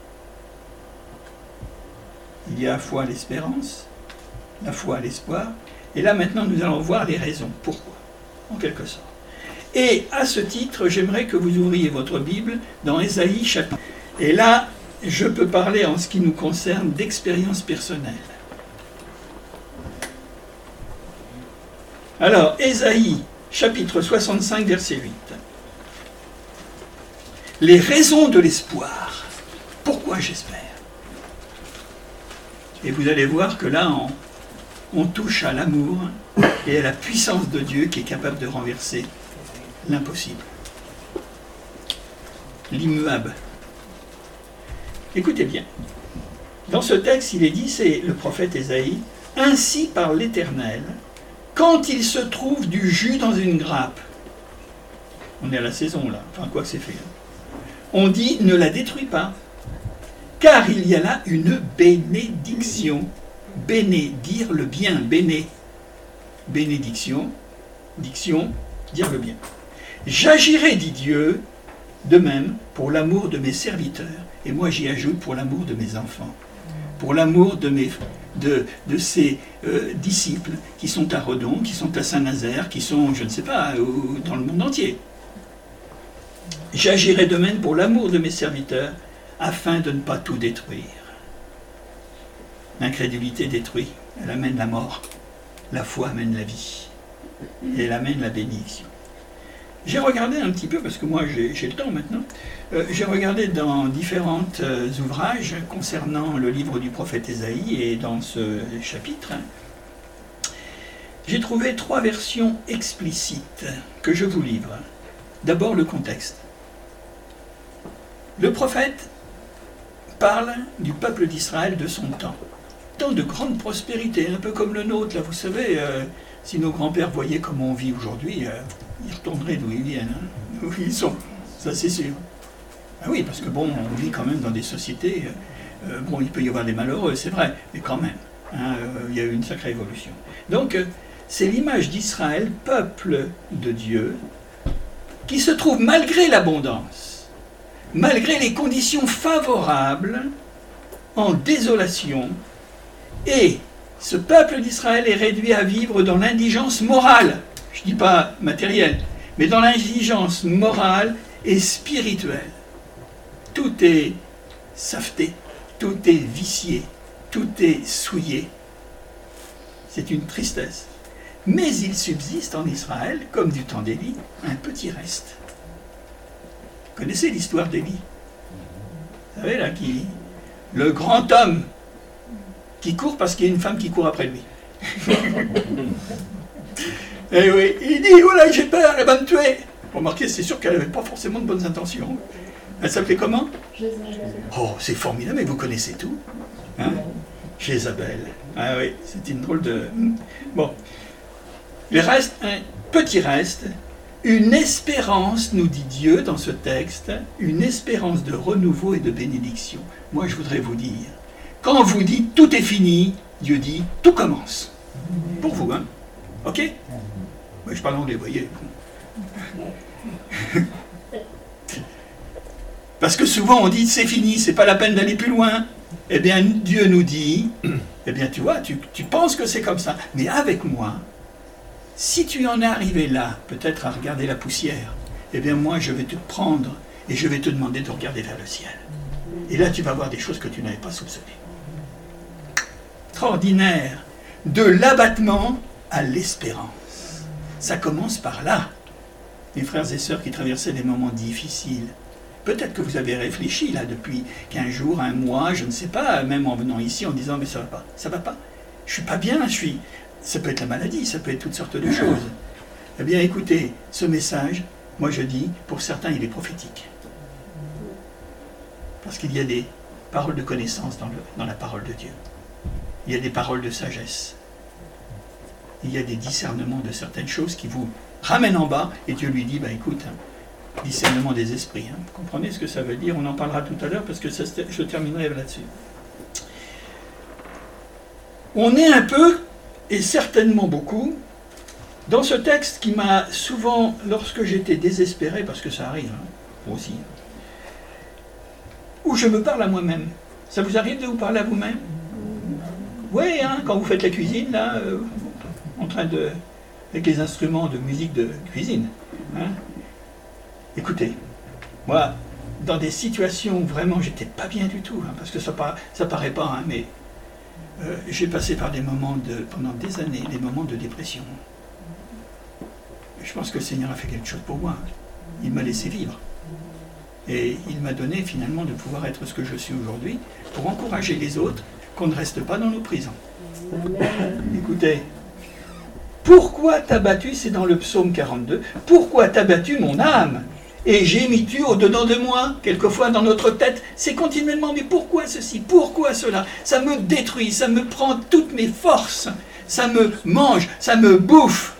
S2: Il y a la foi à l'espérance, la foi à l'espoir, et là maintenant nous allons voir les raisons. Pourquoi, en quelque sorte. Et à ce titre, j'aimerais que vous ouvriez votre Bible dans Ésaïe chapitre. Et là, je peux parler en ce qui nous concerne d'expérience personnelle. Alors, Ésaïe, chapitre soixante-cinq, verset huit. Les raisons de l'espoir. Pourquoi j'espère? Et vous allez voir que là, on, on touche à l'amour et à la puissance de Dieu qui est capable de renverser l'impossible. L'immuable. Écoutez bien. Dans ce texte, il est dit, c'est le prophète Ésaïe, « Ainsi parle l'Éternel, quand il se trouve du jus dans une grappe. » On est à la saison là, enfin quoi que c'est fait. On dit, ne la détruis pas, car il y a là une bénédiction. Béné, dire le bien, béné. Bénédiction, diction, dire le bien. J'agirai, dit Dieu, de même pour l'amour de mes serviteurs, et moi j'y ajoute pour l'amour de mes enfants, pour l'amour de, mes, de, de ces euh, disciples qui sont à Redon, qui sont à Saint-Nazaire, qui sont, je ne sais pas, où, dans le monde entier. J'agirai de même pour l'amour de mes serviteurs, afin de ne pas tout détruire. L'incrédulité détruit, elle amène la mort, la foi amène la vie, et elle amène la bénédiction. J'ai regardé un petit peu, parce que moi j'ai le temps maintenant, euh, j'ai regardé dans différents euh, ouvrages concernant le livre du prophète Ésaïe, et dans ce chapitre, j'ai trouvé trois versions explicites que je vous livre. D'abord le contexte. Le prophète parle du peuple d'Israël de son temps. Temps de grande prospérité, un peu comme le nôtre, là, vous savez, euh, si nos grands-pères voyaient comment on vit aujourd'hui, euh, ils retourneraient d'où ils viennent, hein, d'où ils sont, ça c'est sûr. Ah oui, parce que bon, on vit quand même dans des sociétés, euh, bon, il peut y avoir des malheureux, c'est vrai, mais quand même, hein, euh, il y a eu une sacrée évolution. Donc, euh, c'est l'image d'Israël, peuple de Dieu, qui se trouve malgré l'abondance, malgré les conditions favorables, en désolation, et ce peuple d'Israël est réduit à vivre dans l'indigence morale, je ne dis pas matérielle, mais dans l'indigence morale et spirituelle. Tout est safeté, tout est vicié, tout est souillé. C'est une tristesse. Mais il subsiste en Israël, comme du temps d'Élie, un petit reste. Vous connaissez l'histoire d'Élie? Vous savez, là, qui, le grand homme qui court parce qu'il y a une femme qui court après lui. Et oui, il dit, oh là, j'ai peur, elle va me tuer. Remarquez, c'est sûr qu'elle n'avait pas forcément de bonnes intentions. Elle s'appelait comment? Jézabel. Oh, c'est formidable, mais vous connaissez tout. Hein? Jézabel. Ah oui, c'est une drôle de... Bon. Il reste un petit reste, une espérance, nous dit Dieu dans ce texte, une espérance de renouveau et de bénédiction. Moi, je voudrais vous dire, quand vous dites tout est fini, Dieu dit tout commence. Pour vous, hein? Ok? Moi, je parle anglais, vous voyez. Parce que souvent on dit c'est fini, c'est pas la peine d'aller plus loin. Eh bien Dieu nous dit, eh bien tu vois, tu, tu penses que c'est comme ça, mais avec moi, si tu en es arrivé là, peut-être à regarder la poussière, eh bien moi je vais te prendre et je vais te demander de regarder vers le ciel. Et là tu vas voir des choses que tu n'avais pas soupçonnées. Extraordinaire, de l'abattement à l'espérance. Ça commence par là. Mes frères et sœurs qui traversaient des moments difficiles, peut-être que vous avez réfléchi là depuis quinze jours, un mois, je ne sais pas, même en venant ici en disant mais ça va pas, ça va pas, je suis pas bien, je suis. Ça peut être la maladie, ça peut être toutes sortes de choses. Eh bien écoutez, ce message, moi je dis, pour certains il est prophétique. Parce qu'il y a des paroles de connaissance dans, le, dans la parole de Dieu. Il y a des paroles de sagesse. Il y a des discernements de certaines choses qui vous ramènent en bas et Dieu lui dit, bah écoute, hein, discernement des esprits. Hein. Vous comprenez ce que ça veut dire? On en parlera tout à l'heure parce que ça, je terminerai là-dessus. On est un peu, et certainement beaucoup, dans ce texte qui m'a souvent, lorsque j'étais désespéré, parce que ça arrive, hein, moi aussi, où je me parle à moi-même. Ça vous arrive de vous parler à vous-même? Oui, hein, quand vous faites la cuisine, là, euh, en train de... avec les instruments de musique de cuisine. Hein. Écoutez, moi, dans des situations où vraiment j'étais pas bien du tout, hein, parce que ça, para... ça paraît pas, hein, mais euh, j'ai passé par des moments de, pendant des années, des moments de dépression. Et je pense que le Seigneur a fait quelque chose pour moi. Il m'a laissé vivre. Et il m'a donné finalement de pouvoir être ce que je suis aujourd'hui, pour encourager les autres, qu'on ne reste pas dans nos prisons. Écoutez, pourquoi t'as battu, c'est dans le psaume quarante-deux, pourquoi t'as battu mon âme? Et gémis-tu au-dedans de moi? Quelquefois dans notre tête, c'est continuellement, mais pourquoi ceci? Pourquoi cela? Ça me détruit, ça me prend toutes mes forces, ça me mange, ça me bouffe.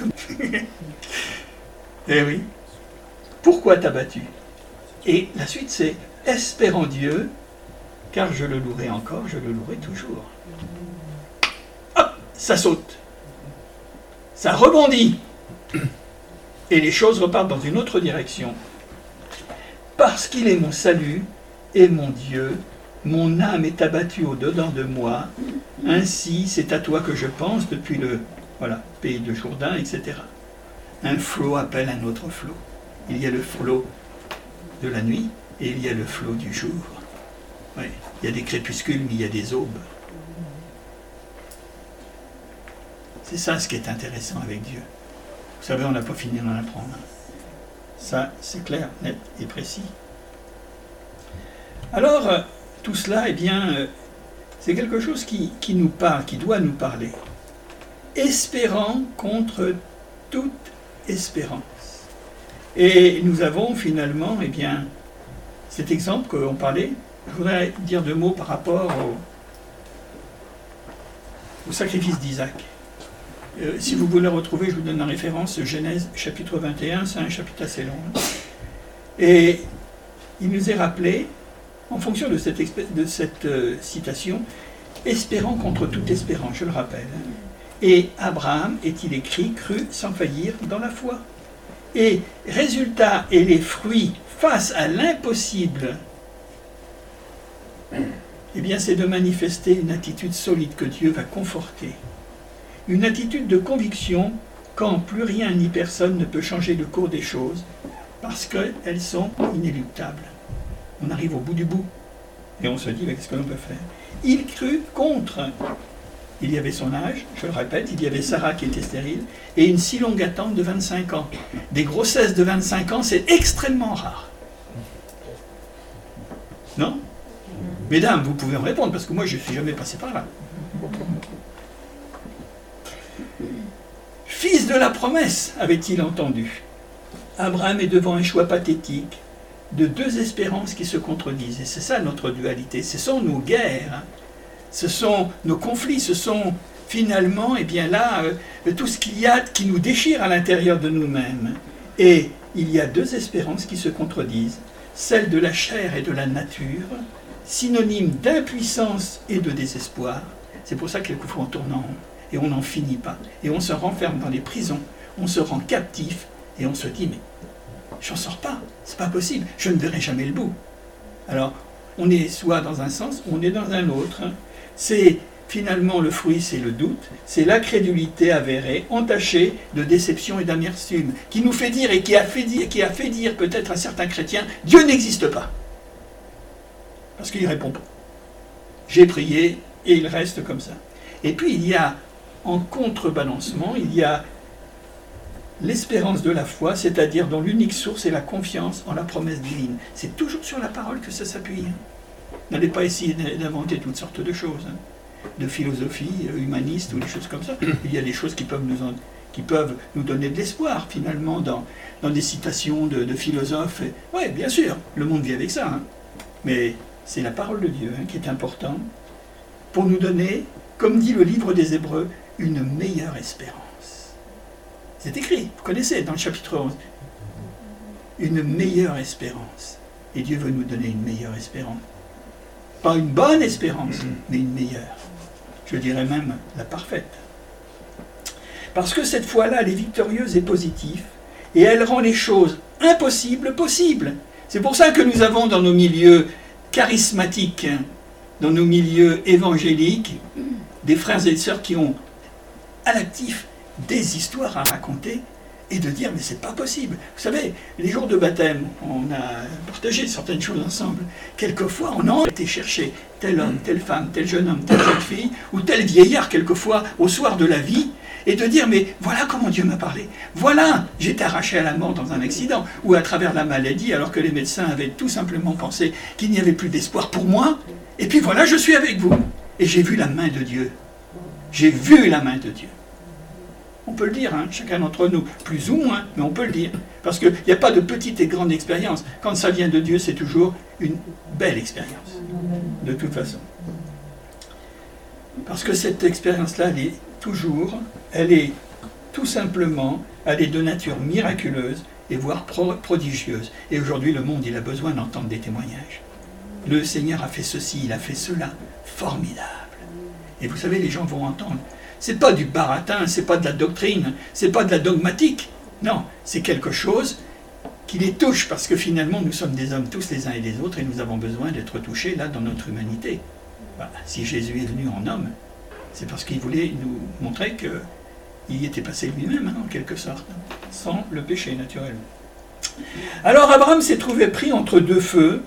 S2: Eh oui, pourquoi t'as battu? Et la suite c'est, espère en Dieu, car je le louerai encore, je le louerai toujours. Hop, ça saute. Ça rebondit. Et les choses repartent dans une autre direction. Parce qu'il est mon salut et mon Dieu, mon âme est abattue au-dedans de moi. Ainsi, c'est à toi que je pense depuis le voilà, pays de Jourdain, et cetera. Un flot appelle un autre flot. Il y a le flot de la nuit et il y a le flot du jour. Oui, il y a des crépuscules, mais il y a des aubes. C'est ça ce qui est intéressant avec Dieu. Vous savez, on n'a pas fini d'en apprendre. Ça, c'est clair, net et précis. Alors, euh, tout cela, eh bien, euh, c'est quelque chose qui, qui nous parle, qui doit nous parler. Espérant contre toute espérance. Et nous avons finalement, eh bien, cet exemple qu'on parlait. Je voudrais dire deux mots par rapport au, au sacrifice d'Isaac. Euh, si vous voulez retrouver, je vous donne la référence, Genèse chapitre vingt et un, c'est un chapitre assez long. Hein. Et il nous est rappelé, en fonction de cette, de cette euh, citation, espérant contre toute espérance, je le rappelle. Hein. Et Abraham, est-il écrit, crut sans faillir dans la foi. Et résultat et les fruits face à l'impossible, eh bien c'est de manifester une attitude solide que Dieu va conforter. Une attitude de conviction quand plus rien ni personne ne peut changer le cours des choses parce qu'elles sont inéluctables. On arrive au bout du bout et on se dit mais qu'est-ce que l'on peut faire? Il crut contre. Il y avait son âge, je le répète, il y avait Sarah qui était stérile et une si longue attente de vingt-cinq ans. Des grossesses de vingt-cinq ans, c'est extrêmement rare. Non? Mesdames, vous pouvez me répondre parce que moi je ne suis jamais passé par là. Fils de la promesse, avait-il entendu. Abraham est devant un choix pathétique de deux espérances qui se contredisent. Et c'est ça notre dualité. Ce sont nos guerres, hein. Ce sont nos conflits, ce sont finalement, eh bien là, euh, tout ce qu'il y a qui nous déchire à l'intérieur de nous-mêmes. Et il y a deux espérances qui se contredisent, celle de la chair et de la nature, synonyme d'impuissance et de désespoir. C'est pour ça que les coups on tourne en rond. Et on n'en finit pas. Et on se renferme dans les prisons, on se rend captif, et on se dit, mais j'en sors pas, c'est pas possible, je ne verrai jamais le bout. Alors, on est soit dans un sens, on est dans un autre. C'est finalement le fruit, c'est le doute, c'est l'incrédulité avérée, entachée de déception et d'amertume, qui nous fait dire et qui a fait dire, qui a fait dire peut-être à certains chrétiens, Dieu n'existe pas. Parce qu'il ne répond pas. J'ai prié et il reste comme ça. Et puis il y a, en contrebalancement, il y a l'espérance de la foi, c'est-à-dire dont l'unique source est la confiance en la promesse divine. C'est toujours sur la parole que ça s'appuie. N'allez pas essayer d'inventer toutes sortes de choses, hein, de philosophie humaniste ou des choses comme ça. Il y a des choses qui peuvent nous, en, qui peuvent nous donner de l'espoir, finalement, dans, dans des citations de, de philosophes. Oui, bien sûr, le monde vit avec ça. Hein. Mais c'est la parole de Dieu hein, qui est importante pour nous donner, comme dit le livre des Hébreux, une meilleure espérance. C'est écrit, vous connaissez, dans le chapitre onze. Une meilleure espérance. Et Dieu veut nous donner une meilleure espérance. Pas une bonne espérance, mais une meilleure. Je dirais même la parfaite. Parce que cette foi-là, elle est victorieuse et positive, et elle rend les choses impossibles possibles. C'est pour ça que nous avons dans nos milieux charismatiques, dans nos milieux évangéliques, des frères et sœurs qui ont à l'actif des histoires à raconter et de dire mais c'est pas possible. Vous savez, les jours de baptême, on a partagé certaines choses ensemble. Quelquefois, on a été chercher tel homme, telle femme, tel jeune homme, telle jeune fille, ou tel vieillard quelquefois au soir de la vie, et de dire mais voilà comment Dieu m'a parlé. Voilà, j'étais arraché à la mort dans un accident, ou à travers la maladie, alors que les médecins avaient tout simplement pensé qu'il n'y avait plus d'espoir pour moi. Et puis voilà, je suis avec vous. Et j'ai vu la main de Dieu. J'ai vu la main de Dieu. On peut le dire, hein, chacun d'entre nous, plus ou moins, mais on peut le dire. Parce qu'il n'y a pas de petite et grande expérience. Quand ça vient de Dieu, c'est toujours une belle expérience, de toute façon. Parce que cette expérience-là, elle est toujours, elle est tout simplement, elle est de nature miraculeuse et voire pro- prodigieuse. Et aujourd'hui, le monde, il a besoin d'entendre des témoignages. Le Seigneur a fait ceci, il a fait cela. Formidable. Et vous savez, les gens vont entendre. C'est pas du baratin, c'est pas de la doctrine, c'est pas de la dogmatique. Non, c'est quelque chose qui les touche, parce que finalement, nous sommes des hommes tous les uns et les autres, et nous avons besoin d'être touchés là dans notre humanité. Bah, si Jésus est venu en homme, c'est parce qu'il voulait nous montrer qu'il y était passé lui-même, hein, en quelque sorte, sans le péché, naturellement. Alors Abraham s'est trouvé pris entre deux feux,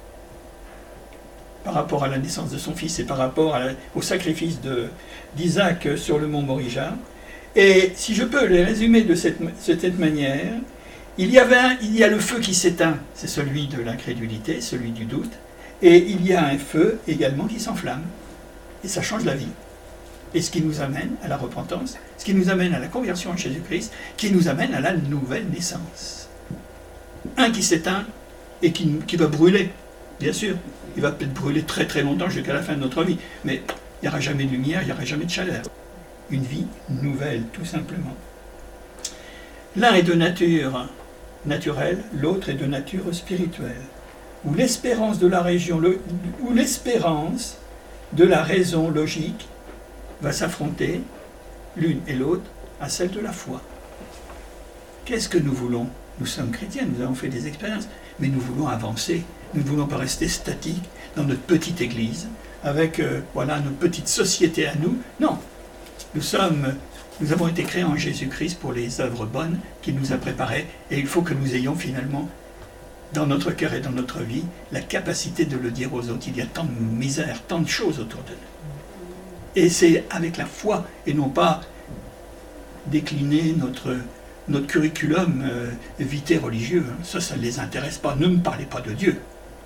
S2: par rapport à la naissance de son fils et par rapport à la, au sacrifice de, d'Isaac sur le mont Moria. Et si je peux les résumer de cette, de cette manière, il y, avait un, il y a le feu qui s'éteint, c'est celui de l'incrédulité, celui du doute, et il y a un feu également qui s'enflamme, et ça change la vie. Et ce qui nous amène à la repentance, ce qui nous amène à la conversion en Jésus-Christ, qui nous amène à la nouvelle naissance. Un qui s'éteint et qui, qui va brûler, bien sûr. Il va peut-être brûler très très longtemps jusqu'à la fin de notre vie, mais il n'y aura jamais de lumière, il n'y aura jamais de chaleur. Une vie nouvelle, tout simplement. L'un est de nature naturelle, l'autre est de nature spirituelle. Où l'espérance de la région, où l'espérance de la raison logique va s'affronter, l'une et l'autre, à celle de la foi. Qu'est-ce que nous voulons? Nous sommes chrétiens, nous avons fait des expériences, mais nous voulons avancer. Nous ne voulons pas rester statiques dans notre petite église, avec euh, voilà, notre petite société à nous. Non, nous, sommes, nous avons été créés en Jésus-Christ pour les œuvres bonnes qu'il nous a préparées, et il faut que nous ayons finalement, dans notre cœur et dans notre vie, la capacité de le dire aux autres. Il y a tant de misère, tant de choses autour de nous. Et c'est avec la foi, et non pas décliner notre... notre curriculum euh, vitae religieux, hein. Ça, ça ne les intéresse pas. Ne me parlez pas de Dieu.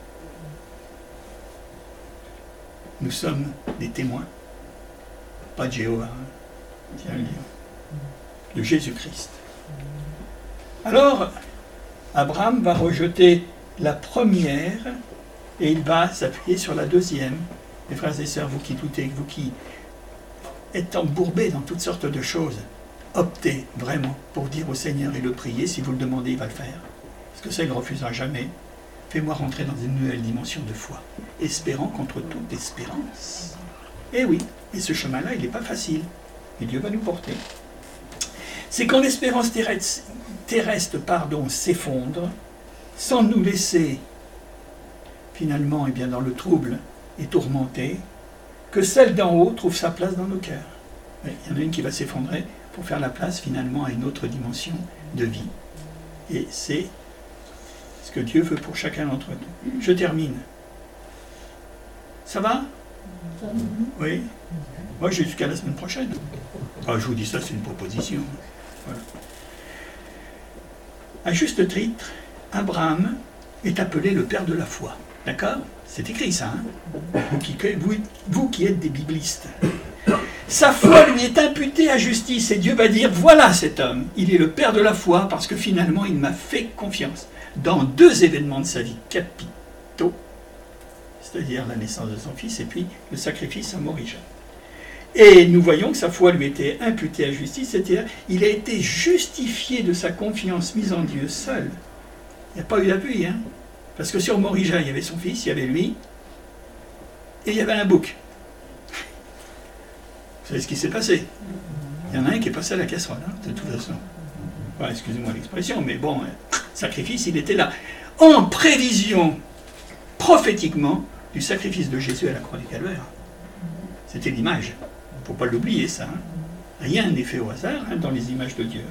S2: Nous sommes des témoins, pas de Jéhovah, hein. Tiens, de Jésus-Christ. Alors, Abraham va rejeter la première et il va s'appuyer sur la deuxième. Mes frères et sœurs, vous qui doutez, vous qui êtes embourbés dans toutes sortes de choses, optez vraiment pour dire au Seigneur et le prier. Si vous le demandez, il va le faire. Parce que ça, il ne refusera jamais. Fais-moi rentrer dans une nouvelle dimension de foi, espérant contre toute espérance. Et oui, et ce chemin-là, il n'est pas facile. Et Dieu va nous porter. C'est quand l'espérance terrestre, terrestre pardon, s'effondre, sans nous laisser finalement, eh bien, dans le trouble et tourmenté, que celle d'en haut trouve sa place dans nos cœurs. Il y en a une qui va s'effondrer pour faire la place finalement à une autre dimension de vie. Et c'est ce que Dieu veut pour chacun d'entre nous. Je termine. Ça va? Oui. Moi, j'ai jusqu'à la semaine prochaine. Ah, je vous dis ça, c'est une proposition. Voilà. À juste titre, Abraham est appelé le père de la foi. D'accord? C'est écrit ça, hein? vous, qui, vous, vous qui êtes des biblistes. Sa foi lui est imputée à justice et Dieu va dire, voilà cet homme, il est le père de la foi parce que finalement il m'a fait confiance dans deux événements de sa vie capitaux, c'est-à-dire la naissance de son fils et puis le sacrifice à Morija. Et nous voyons que sa foi lui était imputée à justice, c'est-à-dire il a été justifié de sa confiance mise en Dieu seul. Il n'y a pas eu d'appui, hein? Parce que sur Morija, il y avait son fils, il y avait lui, et il y avait un bouc. Vous savez ce qui s'est passé? Il y en a un qui est passé à la casserole, hein, de toute façon. Enfin, excusez-moi l'expression, mais bon, euh, sacrifice, il était là. En prévision, prophétiquement, du sacrifice de Jésus à la croix du Calvaire. C'était l'image. Il ne faut pas l'oublier, ça. Hein. Rien n'est fait au hasard hein, dans les images de Dieu.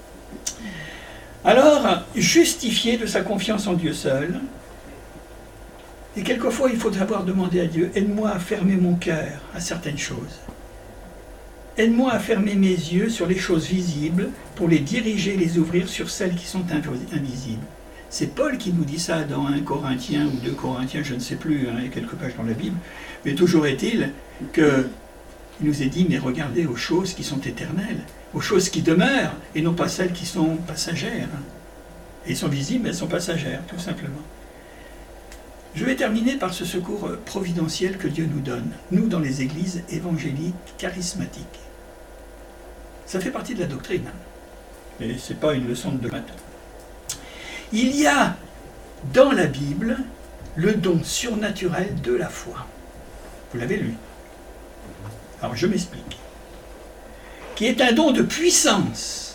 S2: Alors, justifié de sa confiance en Dieu seul, et quelquefois il faut savoir demander à Dieu, aide-moi à fermer mon cœur à certaines choses. Aide-moi à fermer mes yeux sur les choses visibles pour les diriger et les ouvrir sur celles qui sont invisibles. C'est Paul qui nous dit ça dans un Corinthiens ou deux Corinthiens, je ne sais plus, hein, il y a quelques pages dans la Bible, mais toujours est-il qu'il nous est dit, mais regardez aux choses qui sont éternelles, aux choses qui demeurent, et non pas celles qui sont passagères. Elles sont visibles, mais elles sont passagères, tout simplement. Je vais terminer par ce secours providentiel que Dieu nous donne, nous dans les églises évangéliques charismatiques. Ça fait partie de la doctrine, hein. Et ce n'est pas une leçon de maths. Il y a dans la Bible le don surnaturel de la foi. Vous l'avez lu. Alors je m'explique. Qui est un don de puissance,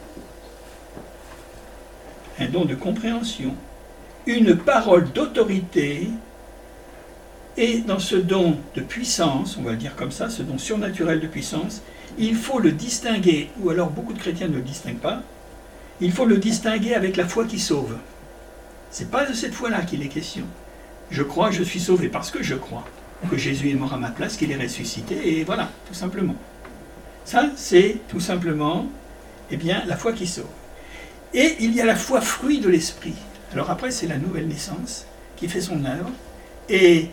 S2: un don de compréhension, une parole d'autorité, et dans ce don de puissance, on va le dire comme ça, ce don surnaturel de puissance, il faut le distinguer, ou alors beaucoup de chrétiens ne le distinguent pas, il faut le distinguer avec la foi qui sauve. Ce n'est pas de cette foi-là qu'il est question. Je crois, je suis sauvé parce que je crois que Jésus est mort à ma place, qu'il est ressuscité, et voilà, tout simplement. Ça, c'est tout simplement eh bien, la foi qui sauve. Et il y a la foi fruit de l'esprit. Alors après, c'est la nouvelle naissance qui fait son œuvre. Et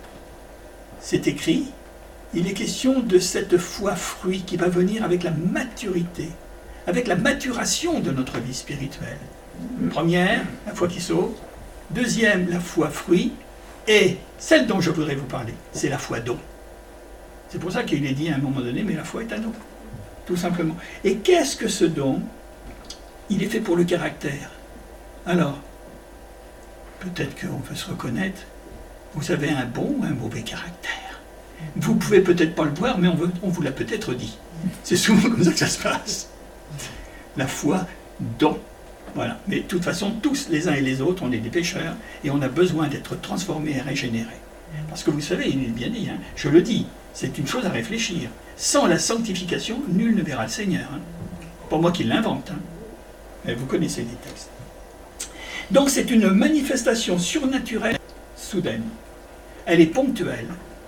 S2: c'est écrit, il est question de cette foi fruit qui va venir avec la maturité, avec la maturation de notre vie spirituelle. Première, la foi qui sauve. Deuxième, la foi fruit. Et celle dont je voudrais vous parler, c'est la foi don. C'est pour ça qu'il est dit à un moment donné, mais la foi est un don, tout simplement. Et qu'est-ce que ce don? Il est fait pour le caractère. Alors, peut-être qu'on peut se reconnaître, vous avez un bon ou un mauvais caractère. Vous ne pouvez peut-être pas le voir, mais on, veut, on vous l'a peut-être dit. C'est souvent comme ça que ça se passe. La foi don. Voilà. Mais de toute façon, tous les uns et les autres, on est des pécheurs et on a besoin d'être transformés et régénérés. Parce que vous savez, il est bien dit, hein, je le dis, c'est une chose à réfléchir. Sans la sanctification, nul ne verra le Seigneur. Hein. Pas moi qui l'invente. Hein. Mais vous connaissez les textes. Donc c'est une manifestation surnaturelle soudaine. Elle est ponctuelle.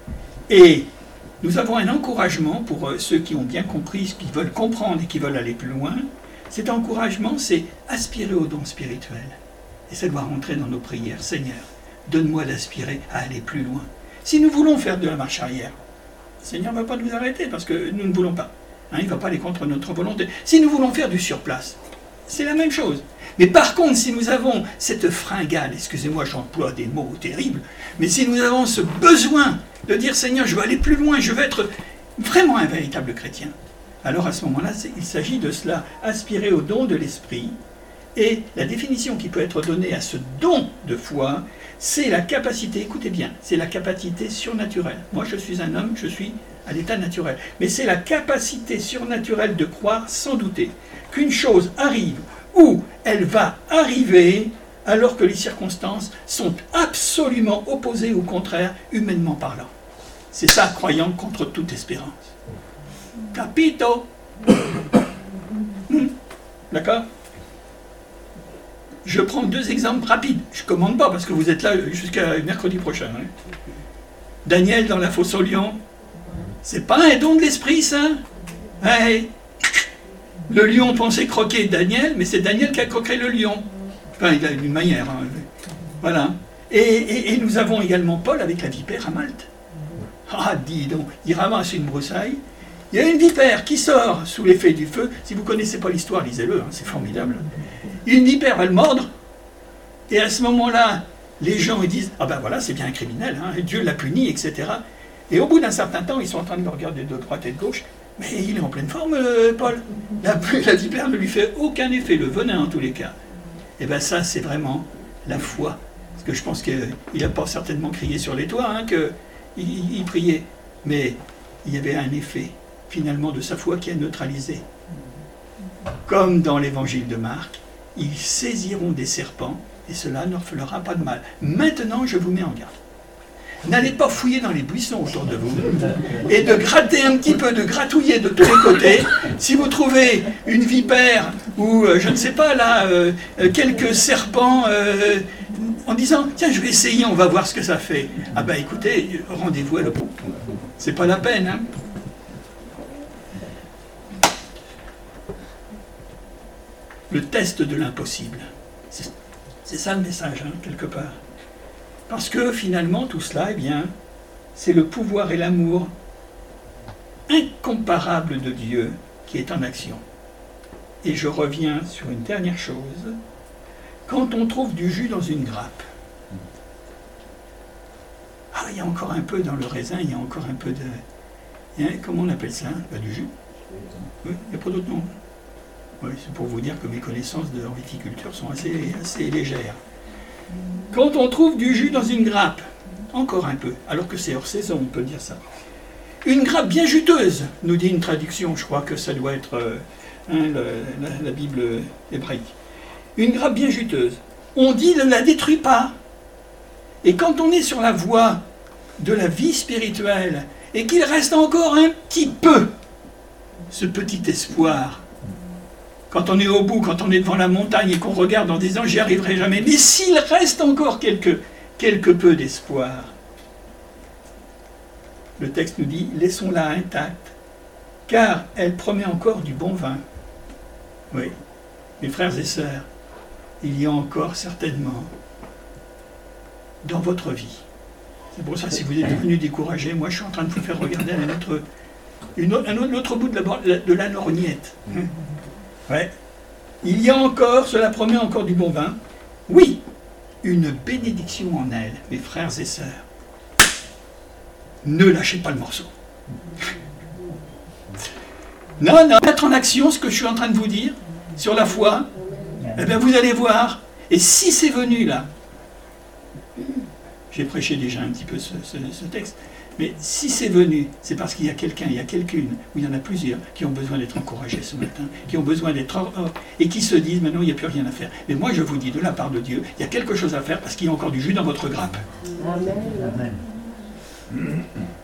S2: Et nous avons un encouragement pour ceux qui ont bien compris, qui veulent comprendre et qui veulent aller plus loin. Cet encouragement, c'est aspirer au don spirituel. Et ça doit rentrer dans nos prières. Seigneur, donne-moi d'aspirer à aller plus loin. Si nous voulons faire de la marche arrière, le Seigneur ne va pas nous arrêter parce que nous ne voulons pas. Hein, il ne va pas aller contre notre volonté. Si nous voulons faire du surplace, c'est la même chose. Mais par contre, si nous avons cette fringale, excusez-moi, j'emploie des mots terribles, mais si nous avons ce besoin de dire, Seigneur, je veux aller plus loin, je veux être vraiment un véritable chrétien, alors à ce moment-là, il s'agit de cela, aspirer au don de l'esprit. Et la définition qui peut être donnée à ce don de foi, c'est la capacité, écoutez bien, c'est la capacité surnaturelle. Moi, je suis un homme, je suis à l'état naturel. Mais c'est la capacité surnaturelle de croire sans douter qu'une chose arrive ou elle va arriver alors que les circonstances sont absolument opposées, au contraire, humainement parlant. C'est ça, croyant contre toute espérance. Capito? hmm. D'accord? Je prends deux exemples rapides. Je ne commande pas parce que vous êtes là jusqu'à mercredi prochain. Hein. Daniel dans la fosse aux lions, c'est pas un don de l'esprit, ça? Hey. Le lion pensait croquer Daniel, mais c'est Daniel qui a croqué le lion. Enfin, il a une manière. Hein. Voilà. Et, et, et nous avons également Paul avec la vipère à Malte. Ah, dis donc, il ramasse une broussaille. Il y a une vipère qui sort sous l'effet du feu. Si vous ne connaissez pas l'histoire, lisez-le, hein, c'est formidable. Une vipère va le mordre. Et à ce moment-là, les gens ils disent « Ah ben voilà, c'est bien un criminel, hein, Dieu l'a puni, et cetera » Et au bout d'un certain temps, ils sont en train de le regarder de droite et de gauche. Mais il est en pleine forme, euh, Paul. La, la vipère ne lui fait aucun effet, le venin en tous les cas. Et bien ça, c'est vraiment la foi. Parce que je pense qu'il n'a pas certainement crié sur les toits, hein, qu'il il priait. Mais il y avait un effet, finalement, de sa foi qui a neutralisé. Comme dans l'évangile de Marc, ils saisiront des serpents et cela ne leur fera pas de mal. Maintenant, je vous mets en garde. N'allez pas fouiller dans les buissons autour de vous et de gratter un petit peu, de gratouiller de tous les côtés. Si vous trouvez une vipère ou, euh, je ne sais pas, là, euh, quelques serpents euh, en disant « Tiens, je vais essayer, on va voir ce que ça fait. » Ah ben écoutez, rendez-vous à l'hôpital. C'est pas la peine, hein. Le test de l'impossible. C'est ça le message, hein, quelque part. Parce que finalement, tout cela, eh bien, c'est le pouvoir et l'amour incomparable de Dieu qui est en action. Et je reviens sur une dernière chose. Quand on trouve du jus dans une grappe, ah, il y a encore un peu dans le raisin, il y a encore un peu de... Il y a, comment on appelle ça? Ben, du jus. Oui, il n'y a pas d'autre nom. Oui, c'est pour vous dire que mes connaissances de viticulture sont assez, assez légères. Quand on trouve du jus dans une grappe, encore un peu, alors que c'est hors saison, on peut dire ça. Une grappe bien juteuse, nous dit une traduction, je crois que ça doit être euh, hein, le, la, la Bible hébraïque. Une grappe bien juteuse. On dit ne la détruis pas. Et quand on est sur la voie de la vie spirituelle, et qu'il reste encore un petit peu, ce petit espoir, quand on est au bout, quand on est devant la montagne et qu'on regarde en disant « j'y arriverai jamais », mais s'il reste encore quelque, quelque peu d'espoir, le texte nous dit « laissons-la intacte, car elle promet encore du bon vin ». Oui, mes frères et sœurs, il y a encore certainement dans votre vie. C'est pour ça, si vous êtes devenus découragés, moi je suis en train de vous faire regarder un autre, une autre, un autre bout de la, de la lorgnette. Ouais. Il y a encore, cela promet encore du bon vin. Oui, une bénédiction en elle, mes frères et sœurs. Ne lâchez pas le morceau. Non, non, mettre en action ce que je suis en train de vous dire sur la foi, eh bien vous allez voir. Et si c'est venu là, j'ai prêché déjà un petit peu ce, ce, ce texte, mais si c'est venu, c'est parce qu'il y a quelqu'un, il y a quelqu'une, ou il y en a plusieurs, qui ont besoin d'être encouragés ce matin, qui ont besoin d'être... et qui se disent, maintenant, il n'y a plus rien à faire. Mais moi, je vous dis, de la part de Dieu, il y a quelque chose à faire parce qu'il y a encore du jus dans votre grappe. Amen. Amen.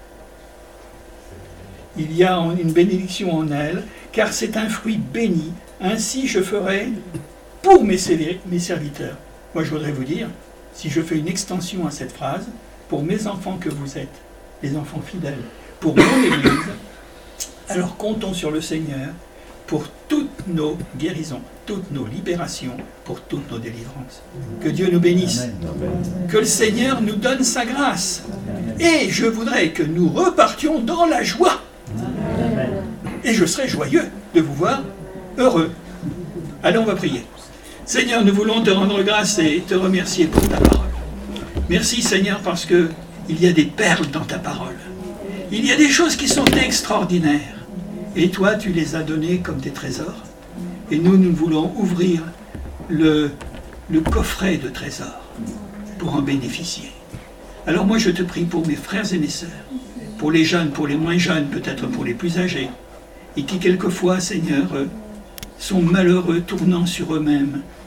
S2: Il y a une bénédiction en elle, car c'est un fruit béni. Ainsi, je ferai pour mes serviteurs. Moi, je voudrais vous dire, si je fais une extension à cette phrase, pour mes enfants que vous êtes, les enfants fidèles, pour mon Église, alors comptons sur le Seigneur pour toutes nos guérisons, toutes nos libérations, pour toutes nos délivrances. Que Dieu nous bénisse. Amen. Que le Seigneur nous donne sa grâce. Et je voudrais que nous repartions dans la joie. Amen. Et je serai joyeux de vous voir heureux. Allez, on va prier. Seigneur, nous voulons te rendre grâce et te remercier pour ta parole. Merci Seigneur parce que il y a des perles dans ta parole. Il y a des choses qui sont extraordinaires. Et toi, tu les as données comme des trésors. Et nous, nous voulons ouvrir le, le coffret de trésors pour en bénéficier. Alors moi, je te prie pour mes frères et mes sœurs, pour les jeunes, pour les moins jeunes, peut-être pour les plus âgés, et qui quelquefois, Seigneur, sont malheureux, tournant sur eux-mêmes,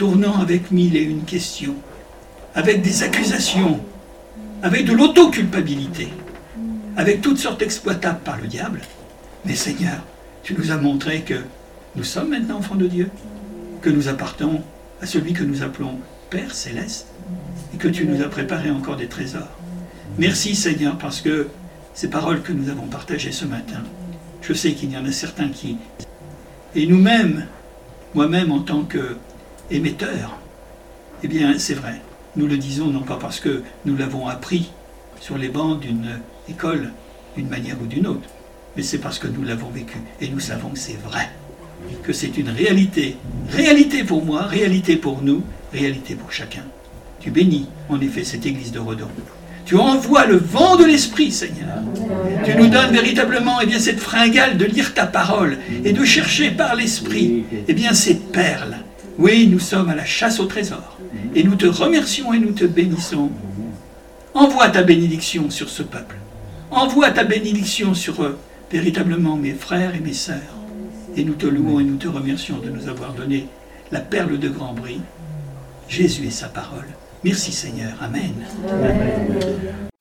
S2: tournant avec mille et une questions, avec des accusations, avec de l'auto-culpabilité, avec toutes sortes exploitables par le diable. Mais Seigneur, tu nous as montré que nous sommes maintenant enfants de Dieu, que nous appartenons à celui que nous appelons Père Céleste, et que tu nous as préparé encore des trésors. Merci Seigneur, parce que ces paroles que nous avons partagées ce matin, je sais qu'il y en a certains qui... Et nous-mêmes, moi-même en tant qu'émetteur, eh bien c'est vrai, nous le disons non pas parce que nous l'avons appris sur les bancs d'une école, d'une manière ou d'une autre, mais c'est parce que nous l'avons vécu, et nous savons que c'est vrai, que c'est une réalité, réalité pour moi, réalité pour nous, réalité pour chacun. Tu bénis en effet cette église de Redon. Tu envoies le vent de l'esprit, Seigneur. Tu nous donnes véritablement eh bien, cette fringale de lire ta parole et de chercher par l'esprit eh bien, ces perles. Oui, nous sommes à la chasse au trésor. Et nous te remercions et nous te bénissons. Envoie ta bénédiction sur ce peuple. Envoie ta bénédiction sur eux, véritablement mes frères et mes sœurs. Et nous te louons et nous te remercions de nous avoir donné la perle de grand bris, Jésus et sa parole. Merci Seigneur. Amen. Amen.